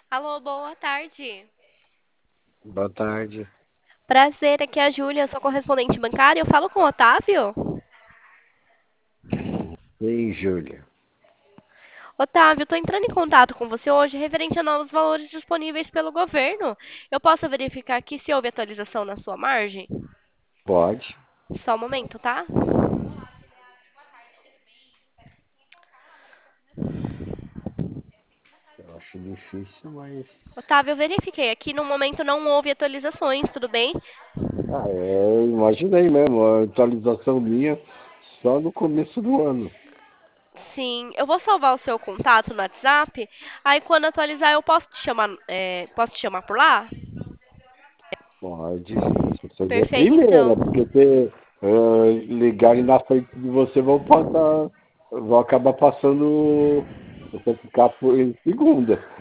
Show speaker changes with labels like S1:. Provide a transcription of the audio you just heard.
S1: Alô, boa tarde.
S2: Boa tarde.
S1: Prazer, aqui é a Júlia, sou correspondente bancária. Eu falo com o Otávio?
S2: Ei, Júlia.
S1: Otávio, estou entrando em contato com você hoje referente a novos valores disponíveis pelo governo. Eu posso verificar aqui se houve atualização na sua margem?
S2: Pode?
S1: Só um momento, tá?
S2: Eu acho difícil, mas.
S1: Otávio, eu verifiquei aqui, no momento não houve atualizações, tudo bem?
S2: Eu imaginei mesmo, a atualização minha só no começo do ano.
S1: Sim, eu vou salvar o seu contato no WhatsApp. Aí quando atualizar eu posso te chamar, posso te chamar por lá?
S2: Pode. Você seja a
S1: Perfeito, então.
S2: primeira, porque ligarem na frente de você vão acabar passando. Você ficar em segunda.